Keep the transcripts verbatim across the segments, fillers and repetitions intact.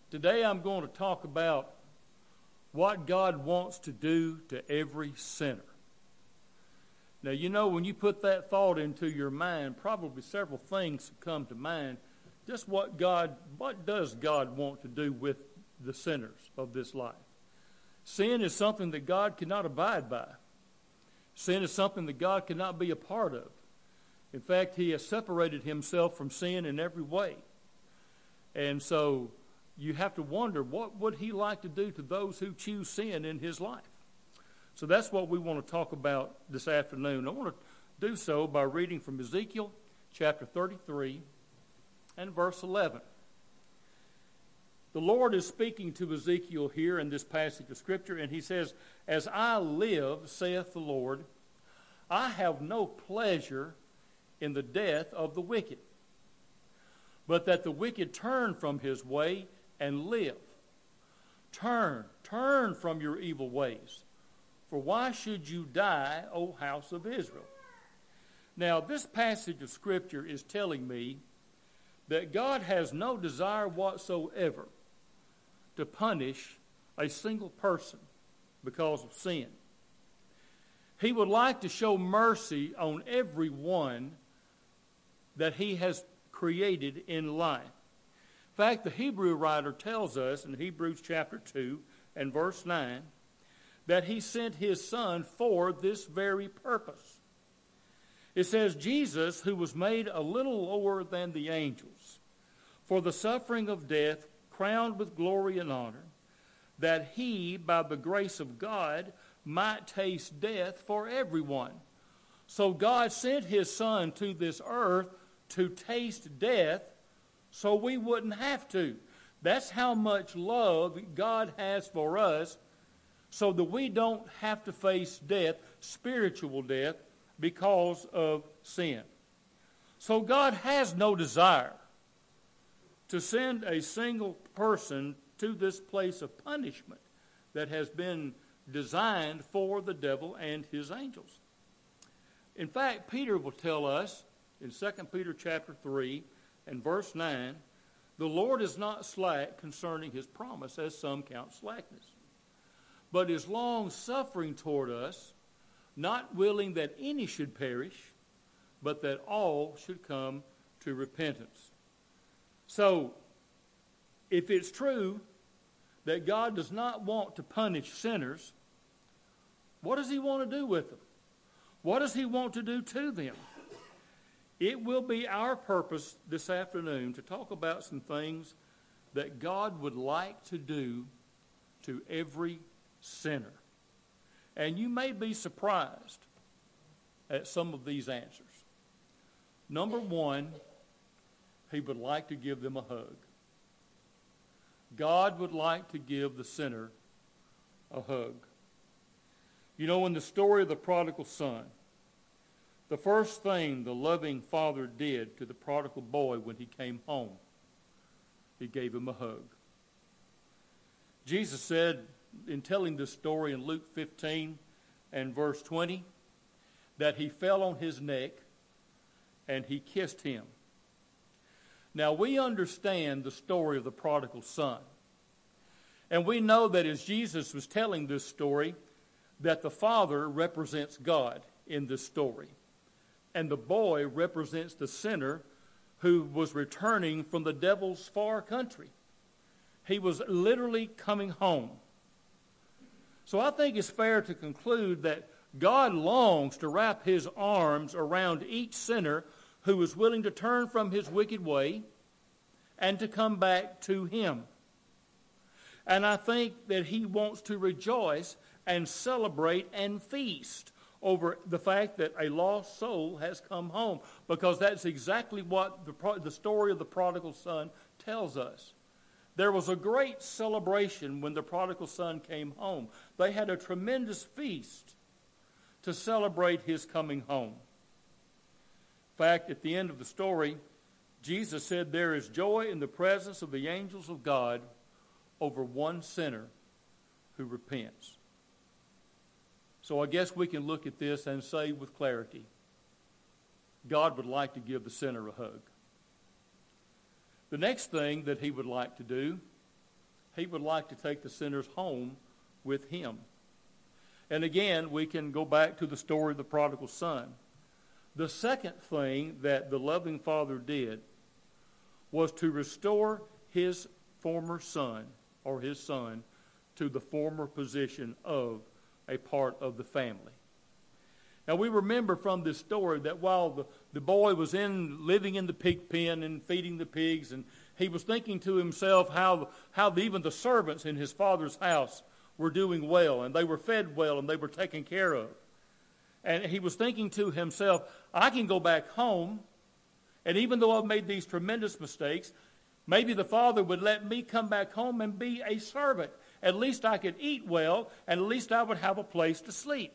Today I'm going to talk about what God wants to do to every sinner. Now, you know, when you put that thought into your mind, probably several things come to mind. Just what God, what does God want to do with the sinners of this life? Sin is something that God cannot abide by. Sin is something that God cannot be a part of. In fact, he has separated himself from sin in every way. And so you have to wonder, what would he like to do to those who choose sin in his life? So that's what we want to talk about this afternoon. I want to do so by reading from Ezekiel chapter thirty-three and verse eleven. The Lord is speaking to Ezekiel here in this passage of Scripture, and he says, "As I live, saith the Lord, I have no pleasure in the death of the wicked, but that the wicked turn from his way and live. Turn, turn from your evil ways. For why should you die, O house of Israel?" Now, this passage of Scripture is telling me that God has no desire whatsoever to punish a single person because of sin. He would like to show mercy on everyone that he has created in life. In fact, the Hebrew writer tells us in Hebrews chapter two and verse nine that he sent his son for this very purpose. It says, "Jesus, who was made a little lower than the angels, for the suffering of death, crowned with glory and honor, that he, by the grace of God, might taste death for everyone." So God sent his son to this earth to taste death so we wouldn't have to. That's how much love God has for us, so that we don't have to face death, spiritual death, because of sin. So God has no desire to send a single person to this place of punishment that has been designed for the devil and his angels. In fact, Peter will tell us in Second Peter chapter three and verse nine, "The Lord is not slack concerning his promise, as some count slackness, but is long-suffering toward us, not willing that any should perish, but that all should come to repentance." So, if it's true that God does not want to punish sinners, what does he want to do with them? What does he want to do to them? It will be our purpose this afternoon to talk about some things that God would like to do to every sinner. And you may be surprised at some of these answers. Number one, he would like to give them a hug. God would like to give the sinner a hug. You know, in the story of the prodigal son, the first thing the loving father did to the prodigal boy when he came home, he gave him a hug. Jesus said, in telling this story in Luke fifteen and verse twenty, that he fell on his neck and he kissed him. Now, we understand the story of the prodigal son. And we know that as Jesus was telling this story, that the father represents God in this story. And the boy represents the sinner who was returning from the devil's far country. He was literally coming home. So I think it's fair to conclude that God longs to wrap his arms around each sinner who is willing to turn from his wicked way and to come back to him. And I think that he wants to rejoice and celebrate and feast over the fact that a lost soul has come home, because that's exactly what the, the story of the prodigal son tells us. There was a great celebration when the prodigal son came home. They had a tremendous feast to celebrate his coming home. In fact, at the end of the story, Jesus said there is joy in the presence of the angels of God over one sinner who repents. So I guess we can look at this and say with clarity, God would like to give the sinner a hug. The next thing that he would like to do he would like to take the sinners home with him. And again, we can go back to the story of the prodigal son. The second thing that the loving father did was to restore his former son, or his son, to the former position of a part of the family. Now we remember from this story that while the, the boy was in living in the pig pen and feeding the pigs, and he was thinking to himself how, how even the servants in his father's house were doing well, and they were fed well, and they were taken care of. And he was thinking to himself, I can go back home, and even though I've made these tremendous mistakes, maybe the father would let me come back home and be a servant. At least I could eat well, and at least I would have a place to sleep.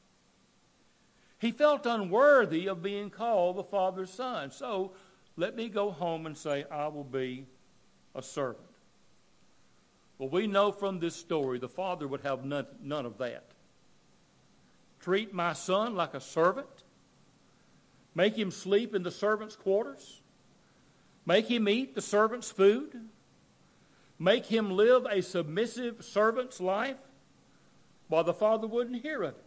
He felt unworthy of being called the father's son. So let me go home and say, I will be a servant. Well, we know from this story the father would have none, none of that. Treat my son like a servant? Make him sleep in the servant's quarters? Make him eat the servant's food? Make him live a submissive servant's life? Well, the father wouldn't hear of it.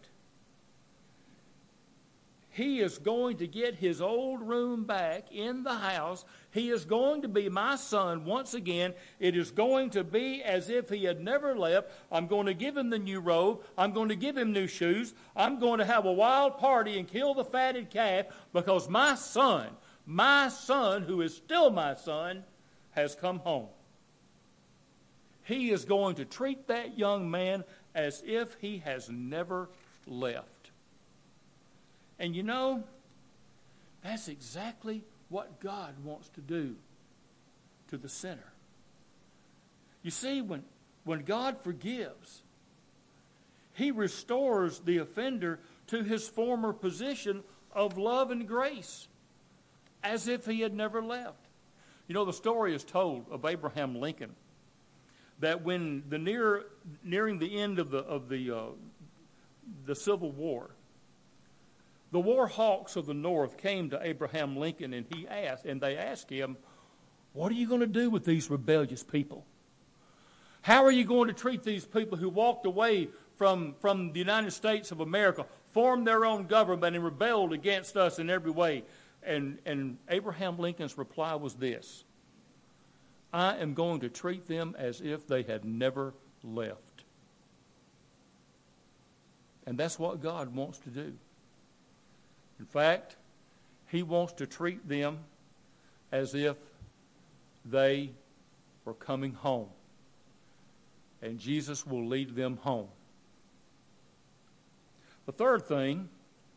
He is going to get his old room back in the house. He is going to be my son once again. It is going to be as if he had never left. I'm going to give him the new robe. I'm going to give him new shoes. I'm going to have a wild party and kill the fatted calf because my son, my son, who is still my son, has come home. He is going to treat that young man as if he has never left. And you know, that's exactly what God wants to do to the sinner. You see, when, when God forgives, he restores the offender to his former position of love and grace, as if he had never left. You know, the story is told of Abraham Lincoln, that when the near, nearing the end of the, of the, uh, the Civil War, the war hawks of the North came to Abraham Lincoln, and he asked, and they asked him, what are you going to do with these rebellious people? How are you going to treat these people who walked away from, from the United States of America, formed their own government, and rebelled against us in every way? And, and Abraham Lincoln's reply was this: I am going to treat them as if they had never left. And that's what God wants to do. In fact, he wants to treat them as if they were coming home. And Jesus will lead them home. The third thing,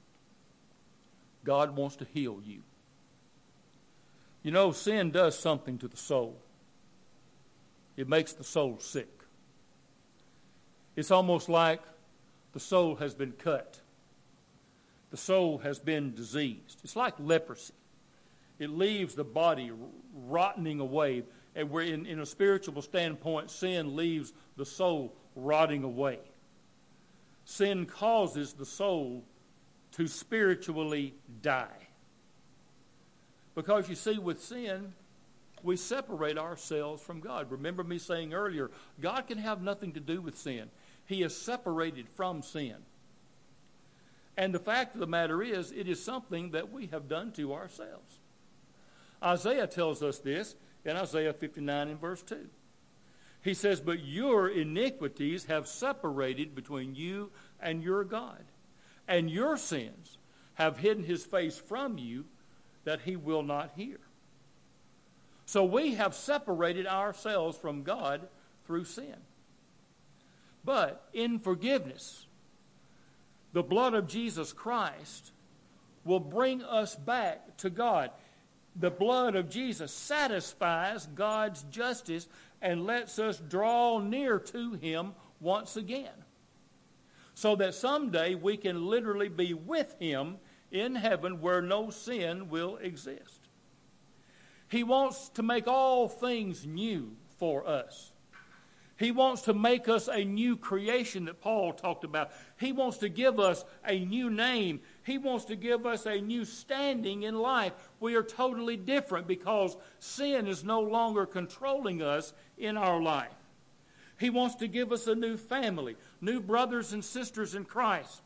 God wants to heal you. You know, sin does something to the soul. It makes the soul sick. It's almost like the soul has been cut. The soul has been diseased. It's like leprosy. It leaves the body rotting away. And we're in, in a spiritual standpoint, sin leaves the soul rotting away. Sin causes the soul to spiritually die. Because you see, with sin, we separate ourselves from God. Remember me saying earlier, God can have nothing to do with sin. He is separated from sin. And the fact of the matter is, it is something that we have done to ourselves. Isaiah tells us this in Isaiah fifty-nine and verse two. He says, but your iniquities have separated between you and your God, and your sins have hidden his face from you that he will not hear. So we have separated ourselves from God through sin. But in forgiveness, the blood of Jesus Christ will bring us back to God. The blood of Jesus satisfies God's justice and lets us draw near to him once again, so that someday we can literally be with him in heaven where no sin will exist. He wants to make all things new for us. He wants to make us a new creation that Paul talked about. He wants to give us a new name. He wants to give us a new standing in life. We are totally different because sin is no longer controlling us in our life. He wants to give us a new family, new brothers and sisters in Christ.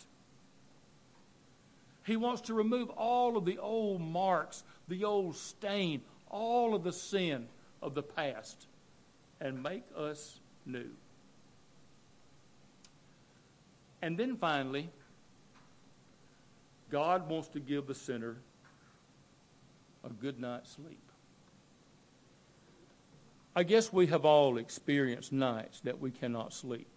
He wants to remove all of the old marks, the old stain, all of the sin of the past, and make us new. And then finally, God wants to give the sinner a good night's sleep. I guess we have all experienced nights that we cannot sleep.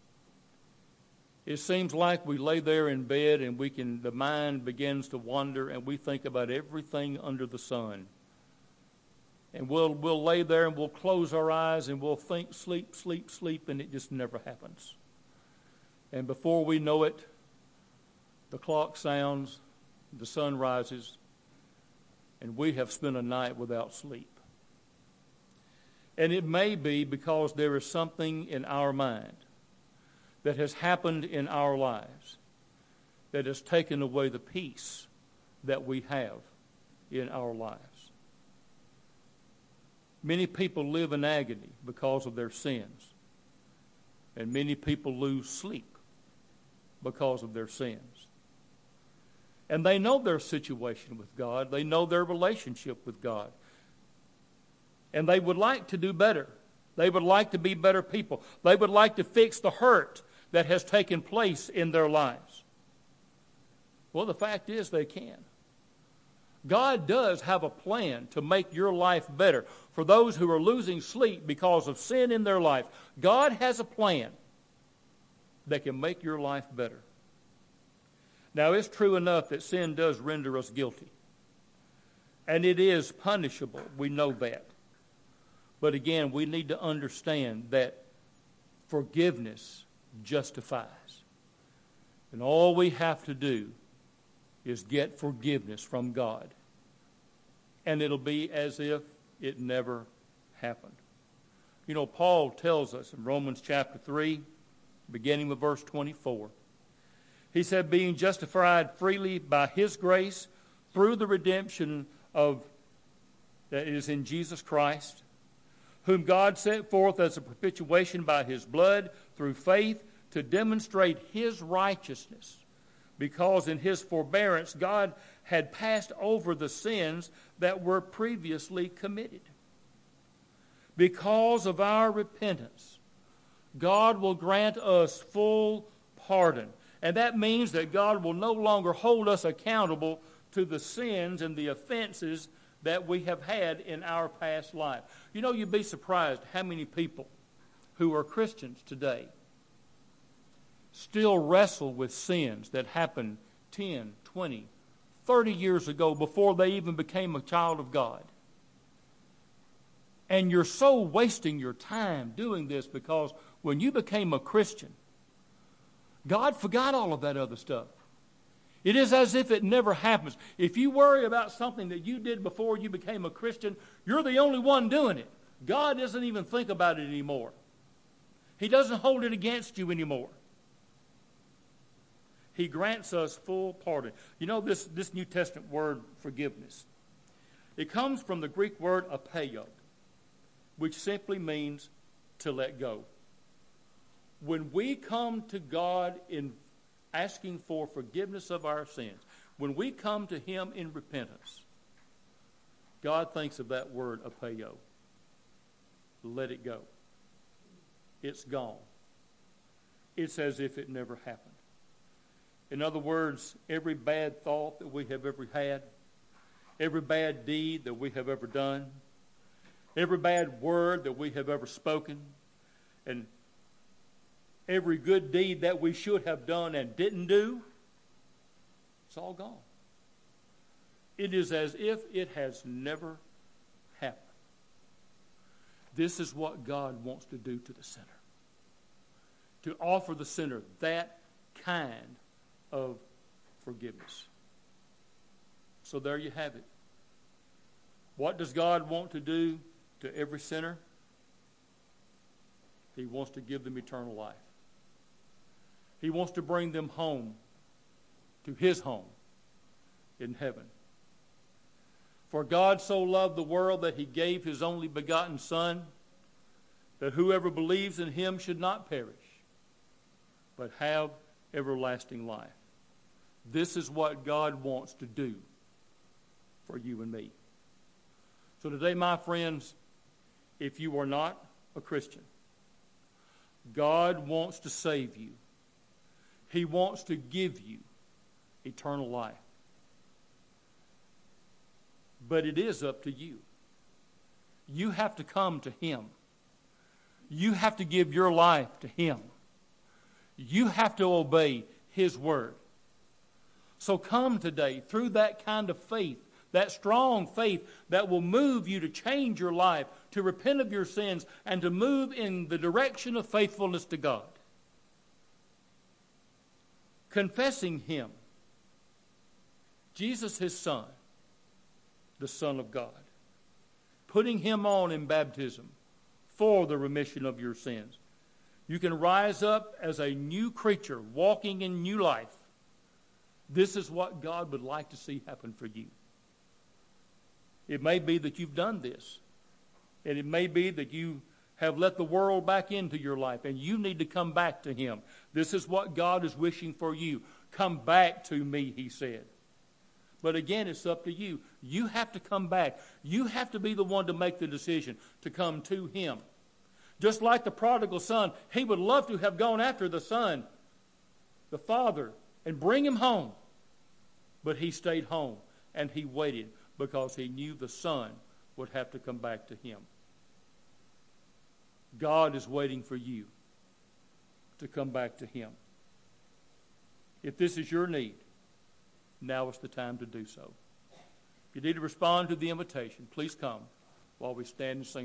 It seems like we lay there in bed and we can, the mind begins to wander and we think about everything under the sun. And we'll, we'll lay there and we'll close our eyes and we'll think, sleep, sleep, sleep, and it just never happens. And before we know it, the clock sounds, the sun rises, and we have spent a night without sleep. And it may be because there is something in our mind that has happened in our lives that has taken away the peace that we have in our lives. Many people live in agony because of their sins, and many people lose sleep because of their sins. And they know their situation with God. They know their relationship with God. And they would like to do better. They would like to be better people. They would like to fix the hurt that has taken place in their lives. Well, the fact is they can. God does have a plan to make your life better. For those who are losing sleep because of sin in their life, God has a plan that can make your life better. Now, it's true enough that sin does render us guilty. And it is punishable. We know that. But again, we need to understand that forgiveness justifies. And all we have to do is get forgiveness from God. And it'll be as if it never happened. You know, Paul tells us in Romans chapter three, beginning with verse twenty-four, he said, being justified freely by his grace through the redemption of that is in Jesus Christ, whom God set forth as a propitiation by his blood through faith to demonstrate his righteousness, because in his forbearance God had passed over the sins that were previously committed. Because of our repentance, God will grant us full pardon. And that means that God will no longer hold us accountable to the sins and the offenses that we have had in our past life. You know, you'd be surprised how many people who are Christians today still wrestle with sins that happened ten, twenty, thirty years ago before they even became a child of God. And you're so wasting your time doing this because when you became a Christian, God forgot all of that other stuff. It is as if it never happens. If you worry about something that you did before you became a Christian, you're the only one doing it. God doesn't even think about it anymore. He doesn't hold it against you anymore. He grants us full pardon. You know this, this New Testament word, forgiveness. It comes from the Greek word apeio, which simply means to let go. When we come to God in asking for forgiveness of our sins, when we come to him in repentance, God thinks of that word apeio. Let it go. It's gone. It's as if it never happened. In other words, every bad thought that we have ever had, every bad deed that we have ever done, every bad word that we have ever spoken, and every good deed that we should have done and didn't do, it's all gone. It is as if it has never happened. This is what God wants to do to the sinner. To offer the sinner that kind of forgiveness. So there you have it. What does God want to do to every sinner? He wants to give them eternal life. He wants to bring them home to his home in heaven. For God so loved the world that he gave his only begotten Son, that whoever believes in him should not perish, but have everlasting life. This is what God wants to do for you and me. So today, my friends, if you are not a Christian, God wants to save you. He wants to give you eternal life. But it is up to you. You have to come to him. You have to give your life to him. You have to obey his word. So come today through that kind of faith, that strong faith that will move you to change your life, to repent of your sins, and to move in the direction of faithfulness to God. Confessing him, Jesus his Son, the Son of God. Putting him on in baptism for the remission of your sins. You can rise up as a new creature, walking in new life. This is what God would like to see happen for you. It may be that you've done this. And it may be that you have let the world back into your life and you need to come back to him. This is what God is wishing for you. Come back to me, he said. But again, it's up to you. You have to come back. You have to be the one to make the decision to come to him. Just like the prodigal son, he would love to have gone after the son, the father, and bring him home. But he stayed home and he waited because he knew the son would have to come back to him. God is waiting for you to come back to him. If this is your need, now is the time to do so. If you need to respond to the invitation, please come while we stand and sing.